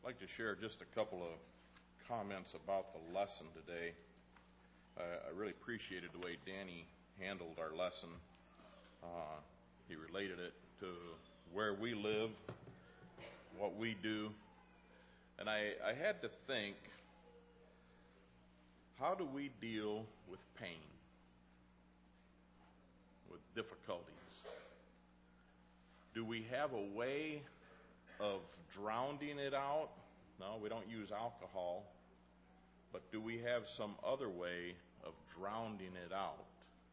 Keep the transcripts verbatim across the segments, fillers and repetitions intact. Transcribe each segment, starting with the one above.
I'd like to share just a couple of comments about the lesson today. Uh, I really appreciated the way Danny handled our lesson. Uh, he related it to where we live, what we do. And I, I had to think, how do we deal with pain, with difficulties? Do we have a way of drowning it out? No, we don't use alcohol. But do we have some other way of drowning it out?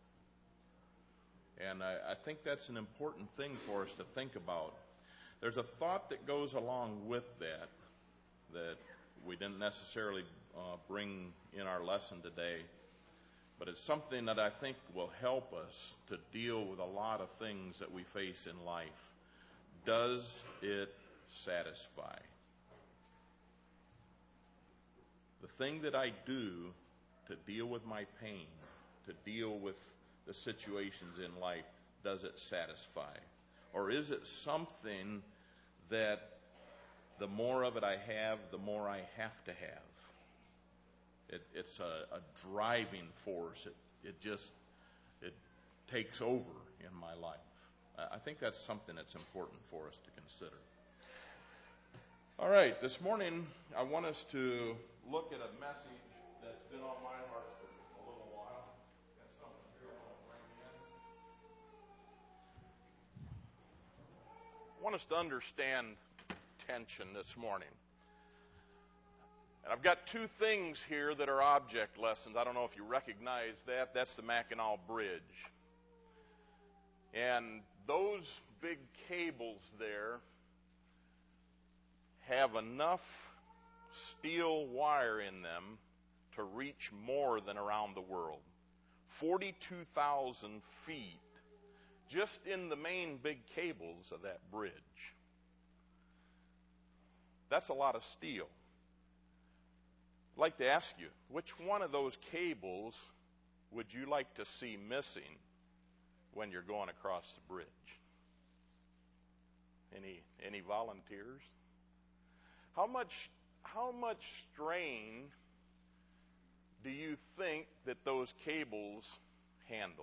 And I, I think that's an important thing for us to think about. There's a thought that goes along with that that we didn't necessarily uh, bring in our lesson today, but it's something that I think will help us to deal with a lot of things that we face in life. Does it satisfy? The thing that I do to deal with my pain, to deal with the situations in life, does it satisfy? Or is it something that the more of it I have, the more I have to have? It, it's a, a driving force. It, it just, it takes over in my life. I think that's something that's important for us to consider. All right, this morning I want us to look at a message that's been on my heart for a little while. Got something here I want to bring in. I want us to understand tension this morning. And I've got two things here that are object lessons. I don't know if you recognize that. That's the Mackinac Bridge. And those big cables there have enough steel wire in them to reach more than around the world. forty-two thousand feet just in the main big cables of that bridge. That's a lot of steel. I'd like to ask you, which one of those cables would you like to see missing when you're going across the bridge? Any any volunteers? How much how much strain do you think that those cables handle?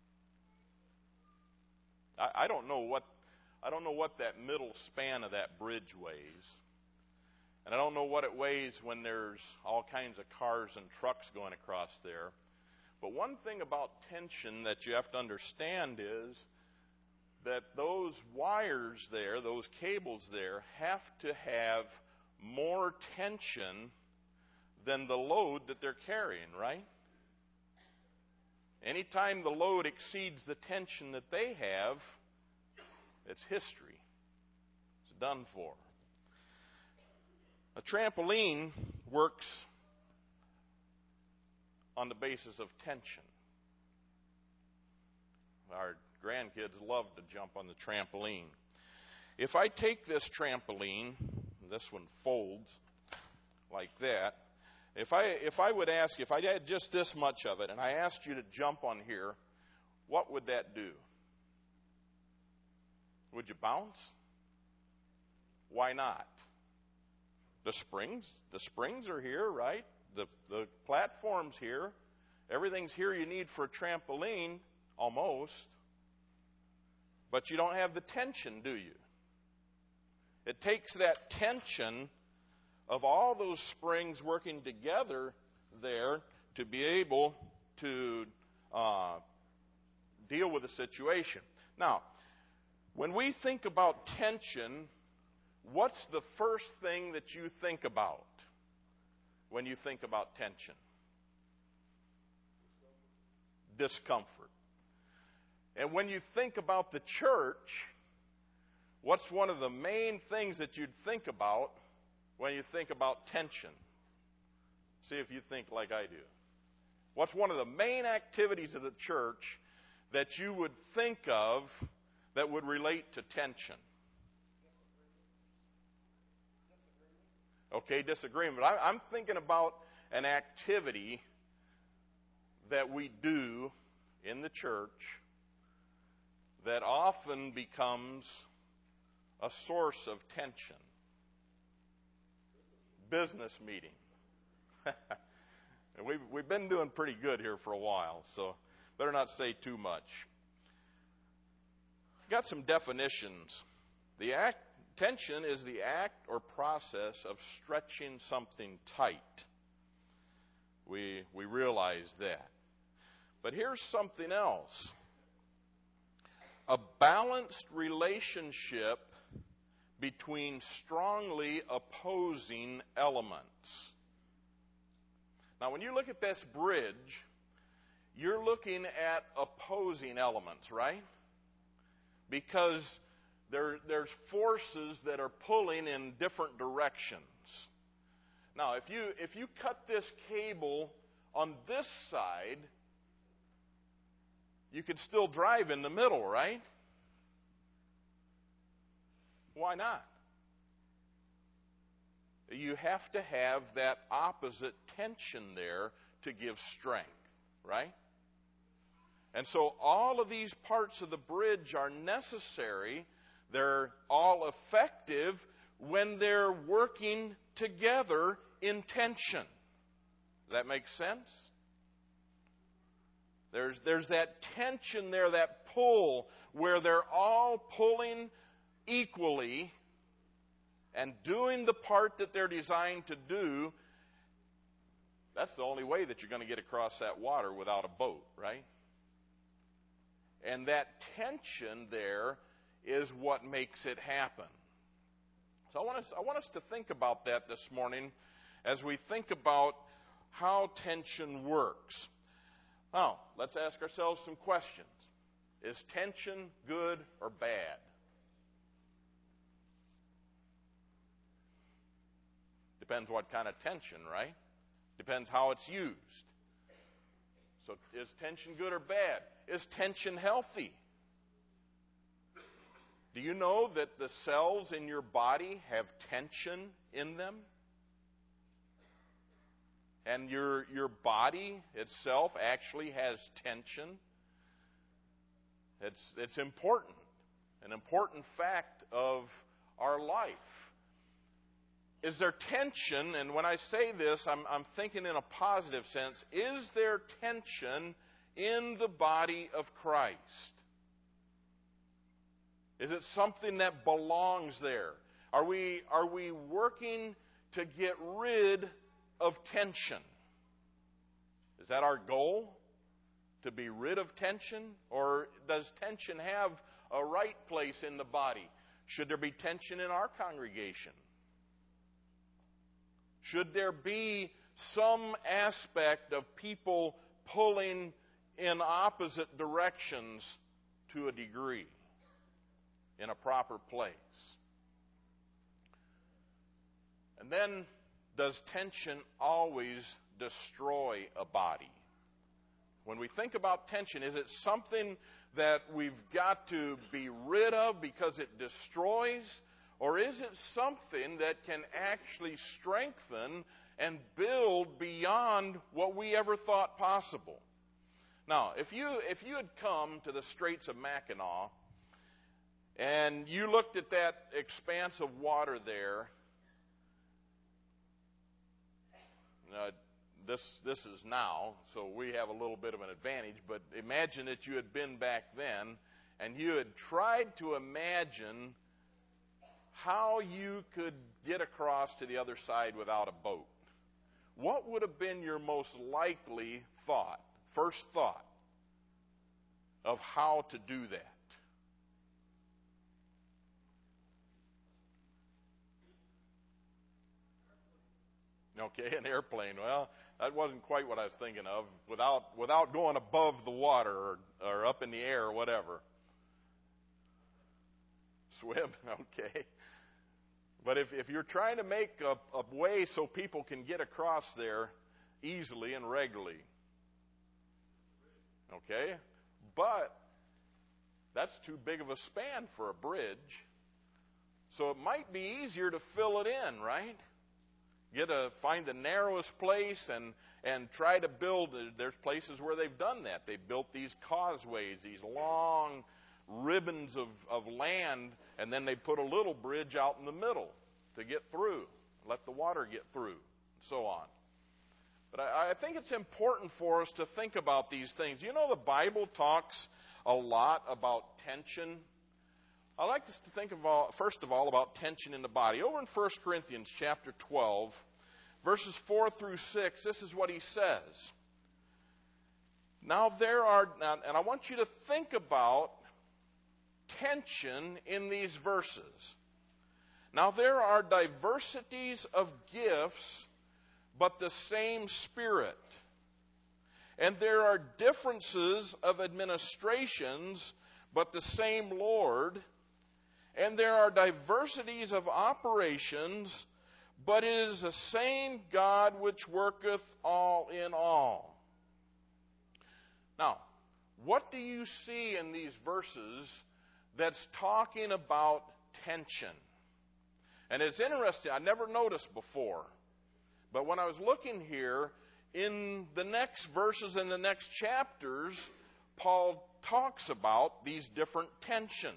I, I don't know what I don't know what that middle span of that bridge weighs. And I don't know what it weighs when there's all kinds of cars and trucks going across there. But one thing about tension that you have to understand is that those wires there, those cables there, have to have more tension than the load that they're carrying, right? Anytime the load exceeds the tension that they have, it's history. It's done for. A trampoline works on the basis of tension. Our grandkids love to jump on the trampoline. If I take this trampoline, this one folds like that. If I if I would ask you, if I had just this much of it, and I asked you to jump on here, what would that do? Would you bounce? Why not? The springs, the springs are here, right? The the platform's here. Everything's here you need for a trampoline, almost. But you don't have the tension, do you? It takes that tension of all those springs working together there to be able to uh, deal with the situation. Now, when we think about tension, what's the first thing that you think about when you think about tension? Discomfort. And when you think about the church, what's one of the main things that you'd think about when you think about tension? See if you think like I do. What's one of the main activities of the church that you would think of that would relate to tension? Okay, disagreement. I, I'm thinking about an activity that we do in the church that often becomes a source of tension. business meeting. we've, we've been doing pretty good here for a while, so better not say too much. Got some definitions. The act, tension is the act or process of stretching something tight. We, we realize that. But here's something else. A balanced relationship between strongly opposing elements. Now, when you look at this bridge, you're looking at opposing elements, right? Because there, there's forces that are pulling in different directions. Now, if you if you cut this cable on this side, you could still drive in the middle, right? Why not? You have to have that opposite tension there to give strength, right? And so all of these parts of the bridge are necessary. They're all effective when they're working together in tension. Does that make sense? There's, there's that tension there, that pull, where they're all pulling equally and doing the part that they're designed to do. That's the only way that you're going to get across that water without a boat, right? And that tension there is what makes it happen. So I want us, I want us to think about that this morning as we think about how tension works. Now, let's ask ourselves some questions. Is tension good or bad? Depends what kind of tension, right? Depends how it's used. So is tension good or bad? Is tension healthy? Do you know that the cells in your body have tension in them? And your, your body itself actually has tension. It's, it's important, an important fact of our life. Is there tension, and when I say this, I'm, I'm thinking in a positive sense, is there tension in the body of Christ? Is it something that belongs there? Are we, are we working to get rid of tension? Is that our goal? To be rid of tension? Or does tension have a right place in the body? Should there be tension in our congregation? Should there be some aspect of people pulling in opposite directions to a degree in a proper place? And then, does tension always destroy a body? When we think about tension, is it something that we've got to be rid of because it destroys? Or is it something that can actually strengthen and build beyond what we ever thought possible? Now, if you if you had come to the Straits of Mackinac and you looked at that expanse of water there, uh, this this is now, so we have a little bit of an advantage, but imagine that you had been back then and you had tried to imagine how you could get across to the other side without a boat. What would have been your most likely thought, first thought, of how to do that? Okay, an airplane. Well, that wasn't quite what I was thinking of. Without without going above the water or, or up in the air or whatever. Swim, okay. But if, if you're trying to make a, a way so people can get across there easily and regularly, okay? But that's too big of a span for a bridge. So it might be easier to fill it in, right? Get a find the narrowest place and and try to build. There's places where they've done that. They've built these causeways, these long ribbons of, of land, and then they put a little bridge out in the middle to get through. let the water get through, and so on. But I, I think it's important for us to think about these things. You know, the Bible talks a lot about tension. I like us to think of all, first of all, about tension in the body. Over in First Corinthians chapter twelve, verses four through six, this is what he says. Now there are, and I want you to think about tension in these verses. Now there are diversities of gifts, but the same Spirit. And there are differences of administrations, but the same Lord. And there are diversities of operations, but it is the same God which worketh all in all. Now, what do you see in these verses that's talking about tension? And it's interesting, I never noticed before. But when I was looking here, in the next verses in the next chapters, Paul talks about these different tensions.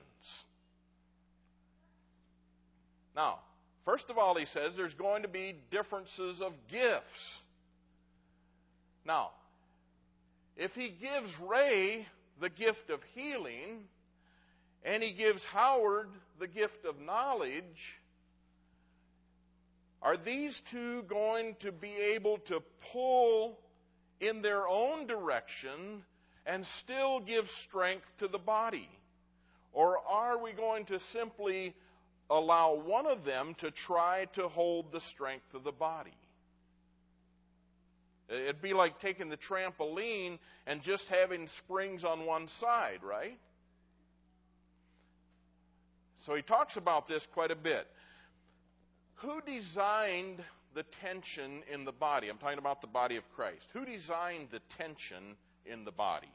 Now, first of all, he says there's going to be differences of gifts. Now, if he gives Ray the gift of healing, and he gives Howard the gift of knowledge, are these two going to be able to pull in their own direction and still give strength to the body? Or are we going to simply allow one of them to try to hold the strength of the body? It'd be like taking the trampoline and just having springs on one side, right? So he talks about this quite a bit. Who designed the tension in the body? I'm talking about the body of Christ. Who designed the tension in the body?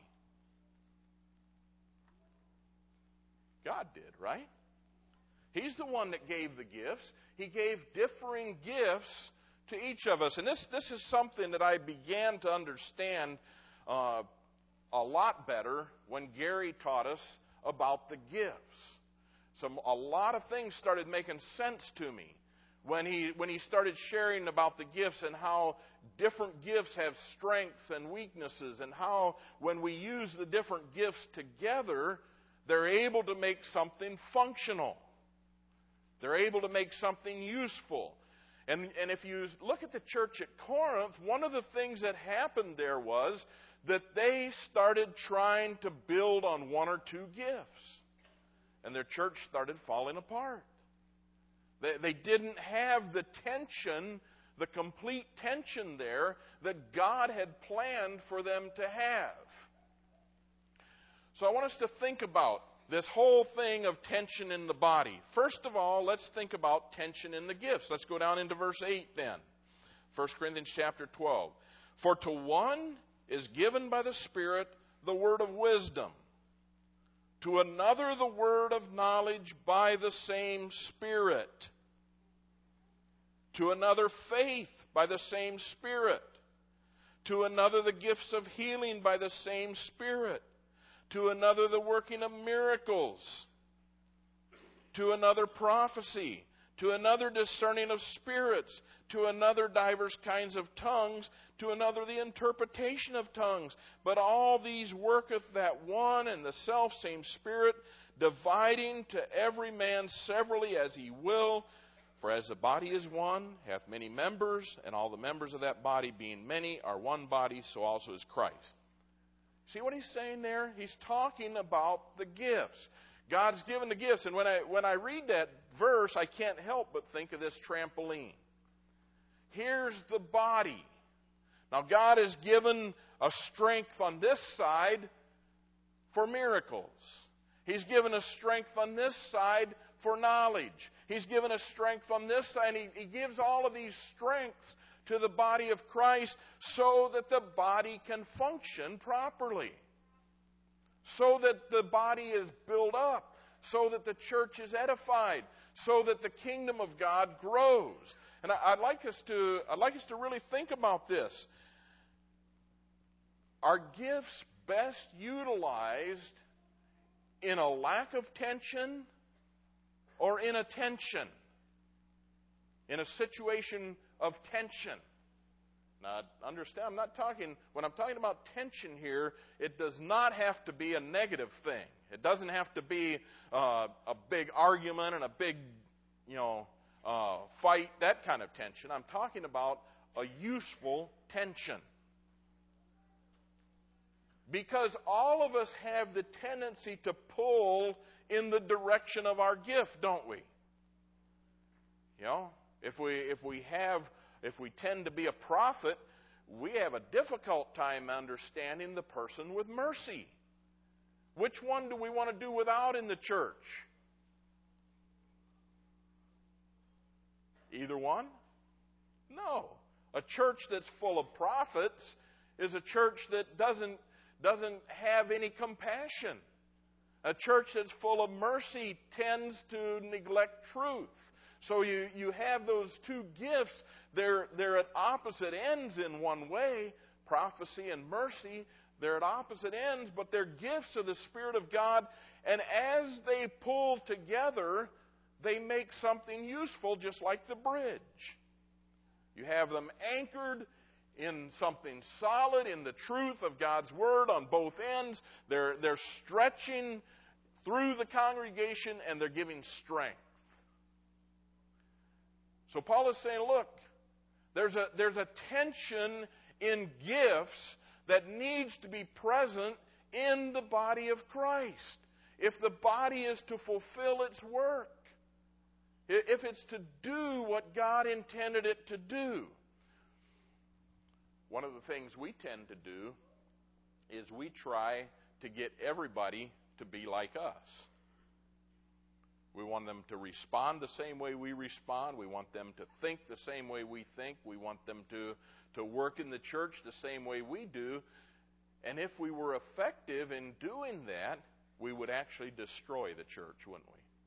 God did, right? He's the one that gave the gifts. He gave differing gifts to each of us. And this, this is something that I began to understand uh, a lot better when Gary taught us about the gifts. So a lot of things started making sense to me when he, when he started sharing about the gifts and how different gifts have strengths and weaknesses, and how when we use the different gifts together, they're able to make something functional. They're able to make something useful. And, and if you look at the church at Corinth, one of the things that happened there was that they started trying to build on one or two gifts. And their church started falling apart. They, they didn't have the tension, the complete tension there that God had planned for them to have. So I want us to think about this whole thing of tension in the body. First of all, let's think about tension in the gifts. Let's go down into verse eight then. First Corinthians chapter twelve. For to one is given by the Spirit the word of wisdom, to another the word of knowledge by the same Spirit, to another faith by the same Spirit, to another the gifts of healing by the same Spirit, to another the working of miracles, to another prophecy, to another discerning of spirits, to another divers kinds of tongues, to another the interpretation of tongues. But all these worketh that one and the selfsame Spirit, dividing to every man severally as he will. For as the body is one, hath many members, and all the members of that body being many are one body, so also is Christ. See what he's saying there? He's talking about the gifts. God's given the gifts. And when I, when I read that verse, I can't help but think of this trampoline. Here's the body. Now, God has given a strength on this side for miracles. He's given us strength on this side for knowledge. He's given us strength on this side. And he, he gives all of these strengths to the body of Christ so that the body can function properly. So that the body is built up. So that the church is edified. So that the kingdom of God grows. And I'd like us to, I'd like us to really think about this. Are gifts best utilized in a lack of tension or in a tension? in a situation of tension. Now, understand, I'm not talking, when I'm talking about tension here, it does not have to be a negative thing. It doesn't have to be uh, a big argument and a big, you know, uh, fight, that kind of tension. I'm talking about a useful tension. Because all of us have the tendency to pull in the direction of our gift, don't we? You know, if we if we have if we tend to be a prophet, we have a difficult time understanding the person with mercy. Which one do we want to do without in the church? Either one? No. A church that's full of prophets is a church that doesn't doesn't have any compassion. A church that's full of mercy tends to neglect truth. So you, you have those two gifts. They're, they're at opposite ends in one way. Prophecy and mercy, they're at opposite ends, but they're gifts of the Spirit of God. And as they pull together, they make something useful, just like the bridge. You have them anchored in something solid, in the truth of God's Word on both ends. They're, they're stretching through the congregation, and they're giving strength. So Paul is saying, look, there's a, there's a tension in gifts that needs to be present in the body of Christ. If the body is to fulfill its work, if it's to do what God intended it to do. One of the things we tend to do is we try to get everybody to be like us. We want them to respond the same way we respond. We want them to think the same way we think. We want them to, to work in the church the same way we do. And if we were effective in doing that, we would actually destroy the church, wouldn't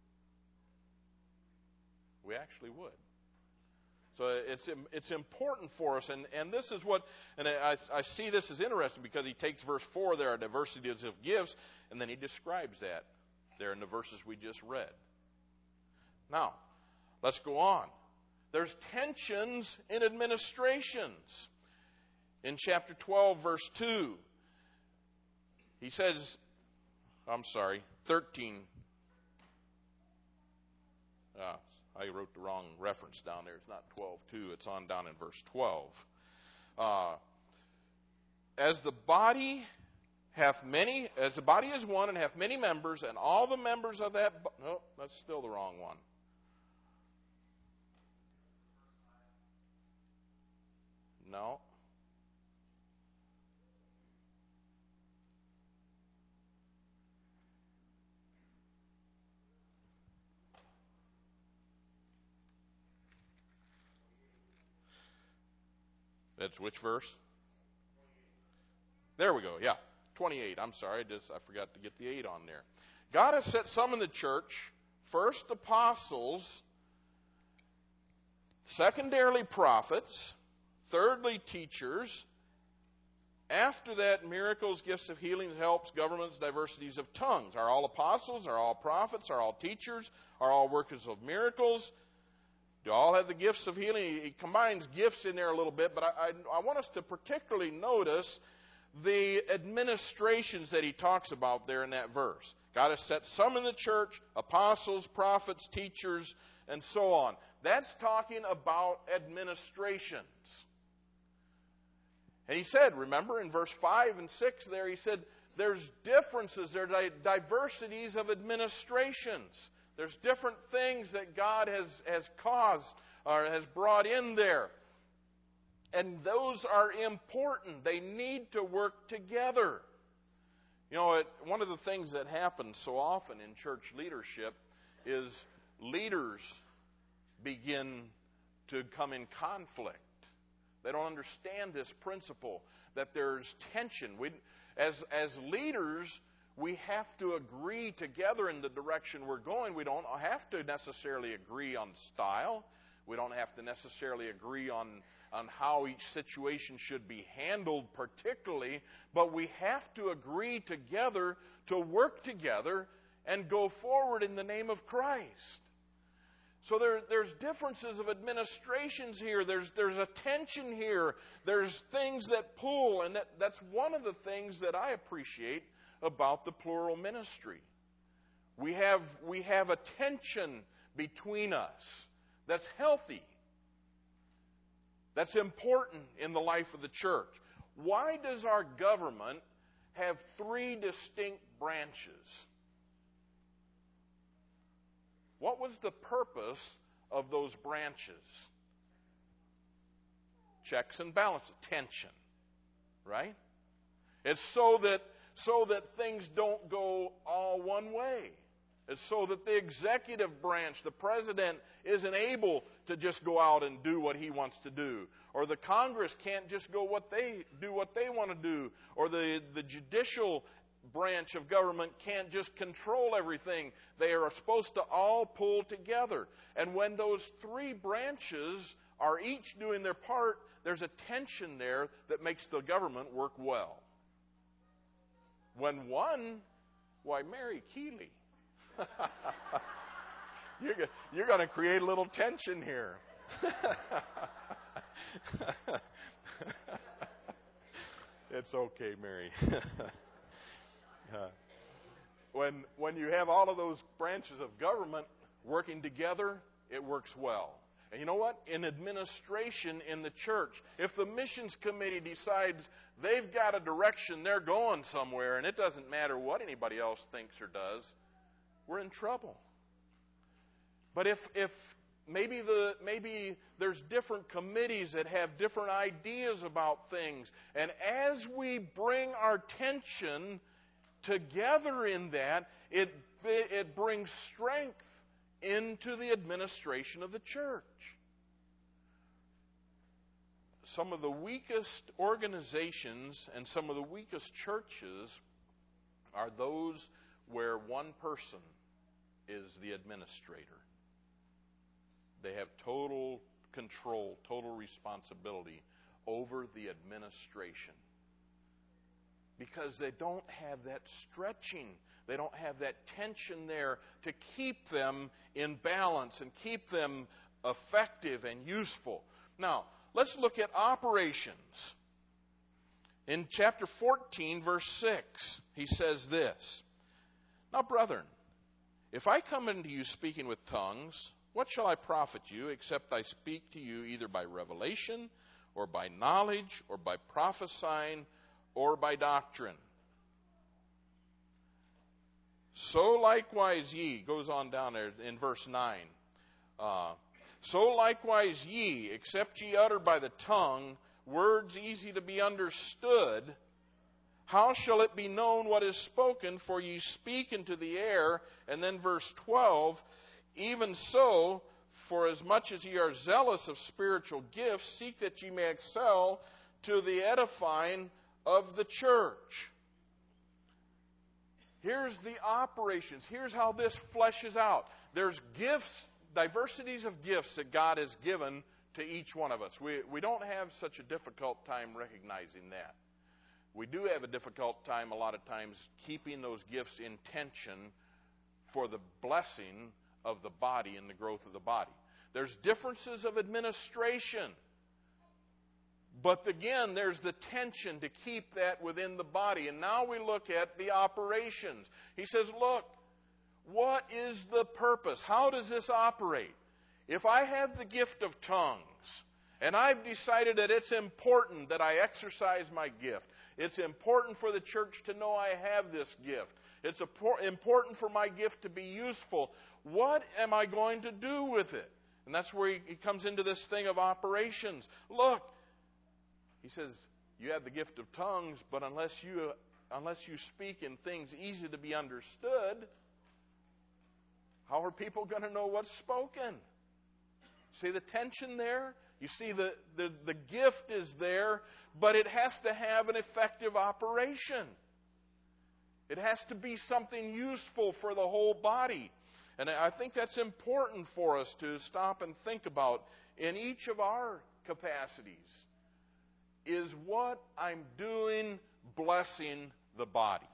we? We actually would. So it's it's important for us, and, and this is what, and I, I see this as interesting because he takes verse four, there are diversities of gifts, and then he describes that there in the verses we just read. Now, let's go on. There's tensions in administrations. In chapter twelve, verse two, he says, I'm sorry, thirteen. Ah, I wrote the wrong reference down there. It's not twelve two. It's on down in verse twelve. Uh, as the body hath many, as the body is one and hath many members, and all the members of that, bo- no, that's still the wrong one. No. That's which verse? There we go. Yeah, twenty-eight. I'm sorry, I just I forgot to get the eight on there. God has set some in the church, first apostles, secondarily prophets, thirdly teachers, after that miracles, gifts of healing, helps, governments, diversities of tongues. Are all apostles? Are all prophets? Are all teachers? Are all workers of miracles? Do all have the gifts of healing? He combines gifts in there a little bit, but I, I, I want us to particularly notice the administrations that he talks about there in that verse. God has set some in the church, apostles, prophets, teachers, and so on. That's talking about administrations. And he said, remember in verse five and six there, he said, there's differences, there are diversities of administrations. There's different things that God has, has caused or has brought in there. And those are important. They need to work together. You know, it, one of the things that happens so often in church leadership is leaders begin to come in conflict. They don't understand this principle, that there's tension. We, as, as leaders, we have to agree together in the direction we're going. We don't have to necessarily agree on style. We don't have to necessarily agree on, on how each situation should be handled particularly, but we have to agree together to work together and go forward in the name of Christ. So there, there's differences of administrations here. There's, there's a tension here. There's things that pull. And that, that's one of the things that I appreciate about the plural ministry. We have, we have a tension between us that's healthy. That's important in the life of the church. Why does our government have three distinct branches? What was the purpose of those branches? Checks and balances, tension, right? It's so that so that things don't go all one way. It's so that the executive branch, the president, isn't able to just go out and do what he wants to do, or the Congress can't just go what they do what they want to do, or the the judicial branch of government can't just control everything. They are supposed to all pull together. And when those three branches are each doing their part, there's a tension there that makes the government work well. When one, why, Mary Keeley, you're, you're going to create a little tension here. It's okay, Mary. Uh, when when you have all of those branches of government working together, it works well. And you know what? In administration in the church, if the missions committee decides they've got a direction, they're going somewhere, and it doesn't matter what anybody else thinks or does, we're in trouble. But if if maybe the maybe there's different committees that have different ideas about things, and as we bring our tension together in that, it, it brings strength into the administration of the church. Some of the weakest organizations and some of the weakest churches are those where one person is the administrator. They have total control, total responsibility over the administration. Because they don't have that stretching. They don't have that tension there to keep them in balance and keep them effective and useful. Now, let's look at operations. In chapter fourteen, verse six, he says this. Now, brethren, if I come unto you speaking with tongues, what shall I profit you, except I speak to you either by revelation, or by knowledge, or by prophesying, or by doctrine? So likewise ye, goes on down there in verse nine. Uh, so likewise ye, except ye utter by the tongue words easy to be understood, how shall it be known what is spoken? For ye speak into the air. And then verse twelve, even so, for as much as ye are zealous of spiritual gifts, seek that ye may excel to the edifying of the church. Here's the operations. Here's how this fleshes out. There's gifts, diversities of gifts that God has given to each one of us. We, we don't have such a difficult time recognizing that. We do have a difficult time a lot of times keeping those gifts in tension for the blessing of the body and the growth of the body. There's differences of administration. But again, there's the tension to keep that within the body. And now we look at the operations. He says, look, what is the purpose? How does this operate? If I have the gift of tongues, and I've decided that it's important that I exercise my gift, it's important for the church to know I have this gift, it's important for my gift to be useful, what am I going to do with it? And that's where he comes into this thing of operations. Look, he says, you have the gift of tongues, but unless you unless you speak in things easy to be understood, how are people going to know what's spoken? See the tension there? You see the, the, the gift is there, but it has to have an effective operation. It has to be something useful for the whole body. And I think that's important for us to stop and think about in each of our capacities. Is what I'm doing blessing the body?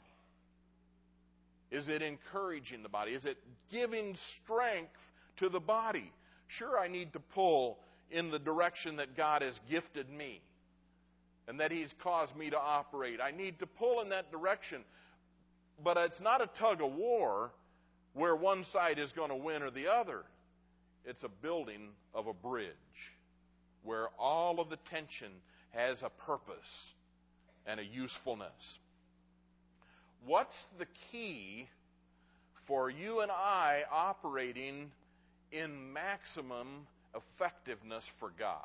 Is it encouraging the body? Is it giving strength to the body? Sure, I need to pull in the direction that God has gifted me and that He's caused me to operate. I need to pull in that direction. But it's not a tug of war where one side is going to win or the other. It's a building of a bridge where all of the tension has a purpose and a usefulness. What's the key for you and I operating in maximum effectiveness for God?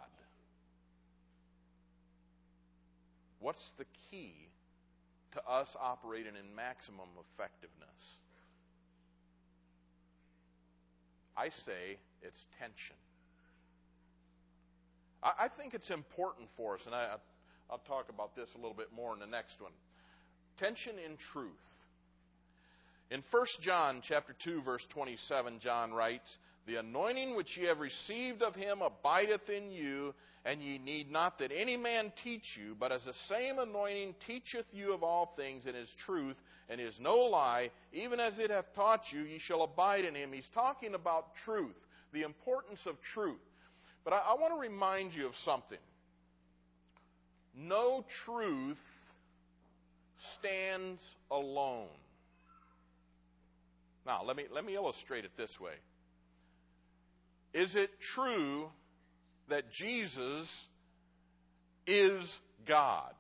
What's the key to us operating in maximum effectiveness? I say it's tension. I, I think it's important for us, and I, I'll talk about this a little bit more in the next one. Tension in truth. In First John chapter two, verse twenty-seven, John writes, "The anointing which ye have received of Him abideth in you, and ye need not that any man teach you, but as the same anointing teacheth you of all things, and is truth, and is no lie, even as it hath taught you, ye shall abide in Him." He's talking about truth, the importance of truth. But I, I want to remind you of something. No truth stands alone. Now, let me, let me illustrate it this way. Is it true that Jesus is God?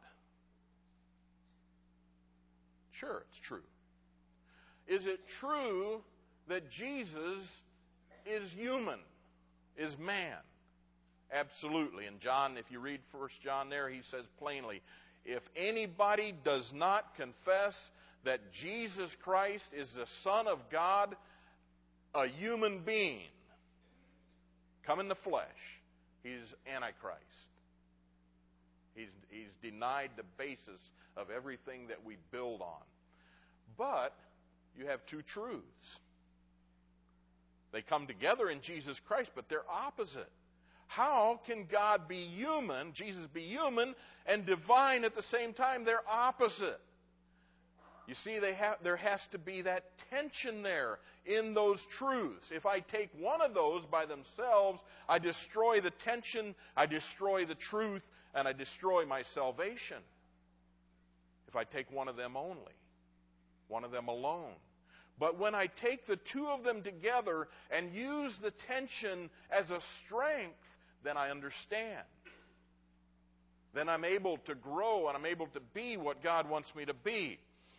Sure, it's true. Is it true that Jesus is human, is man? Absolutely. And John, if you read First John there, he says plainly, if anybody does not confess that Jesus Christ is the Son of God, a human being, come in the flesh, he's Antichrist. He's, he's denied the basis of everything that we build on. But you have two truths. They come together in Jesus Christ, but they're opposite. How can God be human, Jesus be human, and divine at the same time? They're opposite. You see, they have, there has to be that tension there in those truths. If I take one of those by themselves, I destroy the tension, I destroy the truth, and I destroy my salvation. If I take one of them only, one of them alone. But when I take the two of them together and use the tension as a strength, then I understand. Then I'm able to grow and I'm able to be what God wants me to be.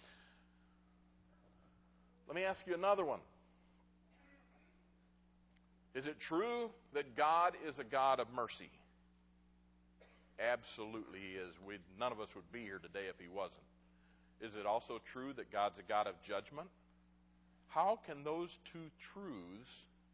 Let me ask you another one. Is it true that God is a God of mercy? Absolutely He is. We'd, none of us would be here today if He wasn't. Is it also true that God's a God of judgment? How can those two truths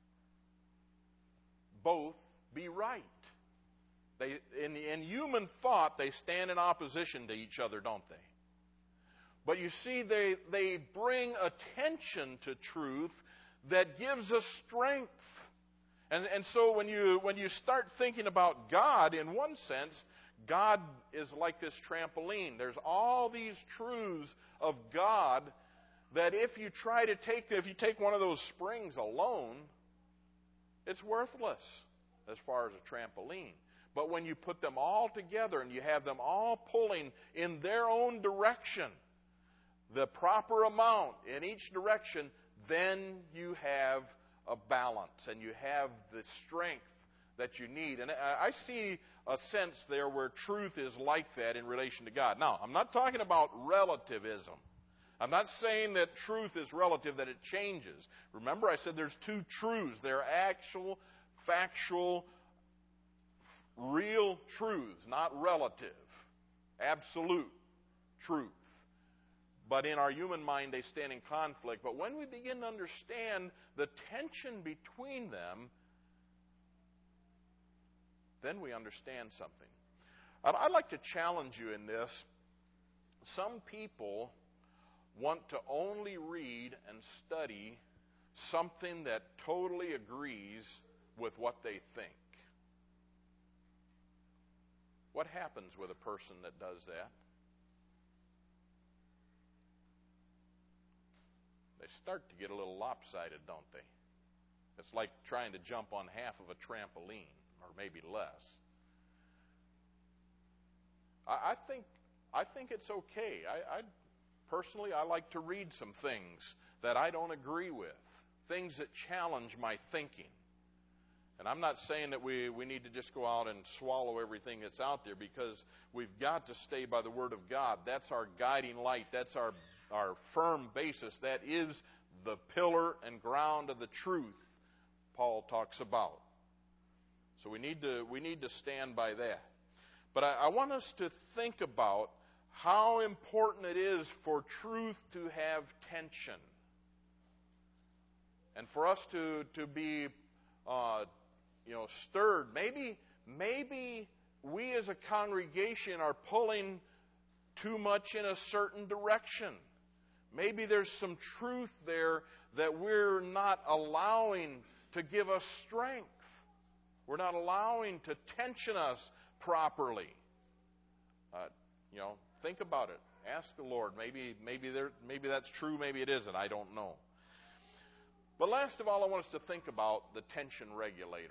both be right? They, in, in human thought, they stand in opposition to each other, don't they? But you see, they, they bring attention to truth that gives us strength. And, and so when you, when you start thinking about God, in one sense, God is like this trampoline. There's all these truths of God that if you try to take, if you take one of those springs alone, it's worthless as far as a trampoline. But when you put them all together and you have them all pulling in their own direction, the proper amount in each direction, then you have a balance and you have the strength that you need. And I see a sense there where truth is like that in relation to God. Now, I'm not talking about relativism. I'm not saying that truth is relative, that it changes. Remember, I said there's two truths. They're actual, factual, real truths, not relative. Absolute truth. But in our human mind, they stand in conflict. But when we begin to understand the tension between them, then we understand something. I'd like to challenge you in this. Some people want to only read and study something that totally agrees with what they think. What happens with a person that does that? They start to get a little lopsided, don't they? It's like trying to jump on half of a trampoline, or maybe less. I, I think I think it's okay. I, I personally I like to read some things that I don't agree with, things that challenge my thinking. And I'm not saying that we, we need to just go out and swallow everything that's out there, because we've got to stay by the Word of God. That's our guiding light. That's our, our firm basis. That is the pillar and ground of the truth Paul talks about. So we need to, we need to stand by that. But I, I want us to think about how important it is for truth to have tension. And for us to, to be uh, you know, stirred. Maybe, maybe we as a congregation are pulling too much in a certain direction. Maybe there's some truth there that we're not allowing to give us strength. We're not allowing to tension us properly. Uh, you know, think about it. Ask the Lord. Maybe, maybe there, maybe that's true. Maybe it isn't. I don't know. But last of all, I want us to think about the tension regulator.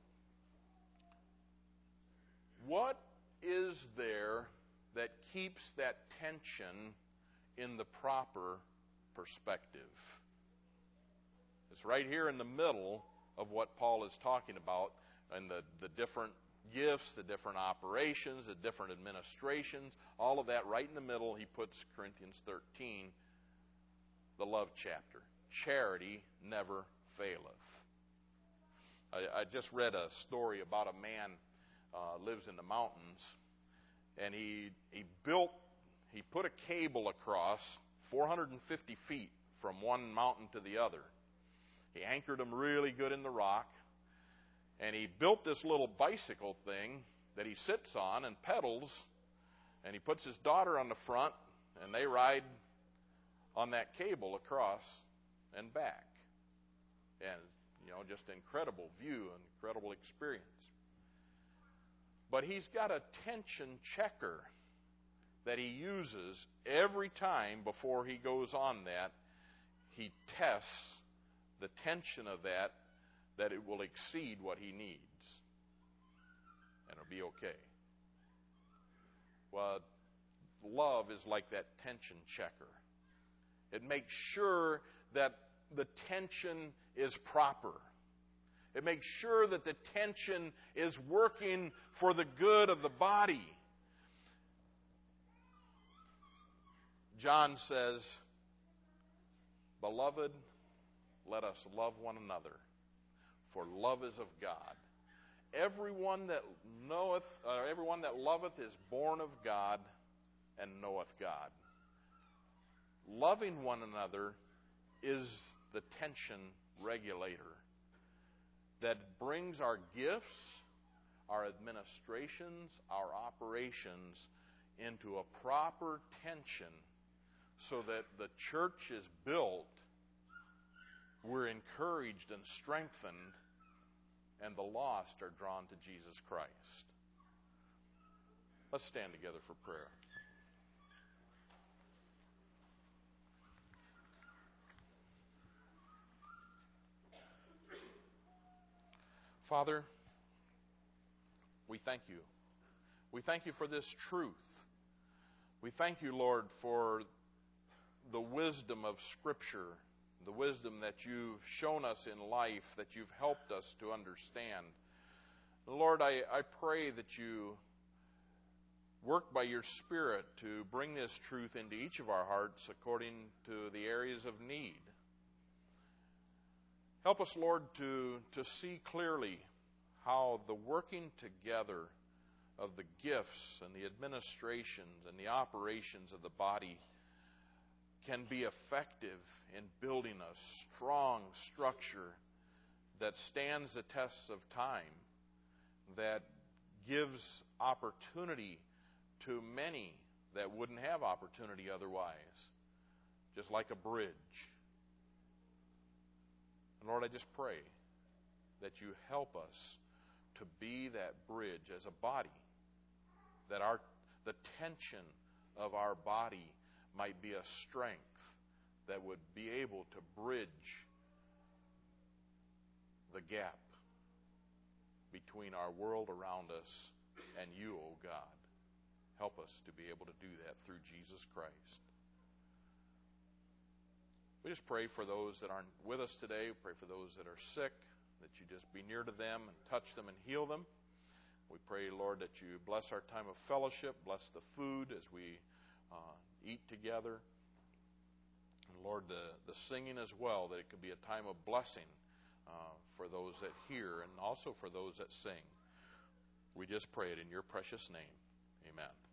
What is there that keeps that tension in the proper perspective? It's right here in the middle of what Paul is talking about, and the, the different gifts, the different operations, the different administrations, all of that right in the middle. He puts Corinthians thirteen, the love chapter. Charity never faileth. I, I just read a story about a man uh, lives in the mountains, and he he built he put a cable across four hundred fifty feet from one mountain to the other. He anchored them really good in the rock, and he built this little bicycle thing that he sits on and pedals, and he puts his daughter on the front, and they ride on that cable across and back. And, you know, just incredible view and incredible experience. But he's got a tension checker that he uses every time before he goes on that. He tests the tension of that, that it will exceed what he needs. And it'll be okay. Well, love is like that tension checker. It makes sure that the tension is proper. It makes sure that the tension is working for the good of the body. John says, "Beloved, let us love one another, for love is of God. Everyone that knoweth, uh, everyone that loveth is born of God and knoweth God." Loving one another is the tension regulator that brings our gifts, our administrations, our operations into a proper tension so that the church is built, we're encouraged and strengthened, and the lost are drawn to Jesus Christ. Let's stand together for prayer. Father, we thank you. We thank you for this truth. We thank you, Lord, for the wisdom of Scripture, the wisdom that you've shown us in life, that you've helped us to understand. Lord, I, I pray that you work by your Spirit to bring this truth into each of our hearts according to the areas of need. Help us, Lord, to, to see clearly how the working together of the gifts and the administrations and the operations of the body can be effective in building a strong structure that stands the tests of time, that gives opportunity to many that wouldn't have opportunity otherwise, just like a bridge. And Lord, I just pray that you help us to be that bridge as a body, that our the tension of our body might be a strength that would be able to bridge the gap between our world around us and you, O God. Help us to be able to do that through Jesus Christ. We just pray for those that aren't with us today. We pray for those that are sick, that you just be near to them and touch them and heal them. We pray, Lord, that you bless our time of fellowship, bless the food as we uh, eat together. And Lord, the, the singing as well, that it could be a time of blessing uh, for those that hear and also for those that sing. We just pray it in your precious name. Amen.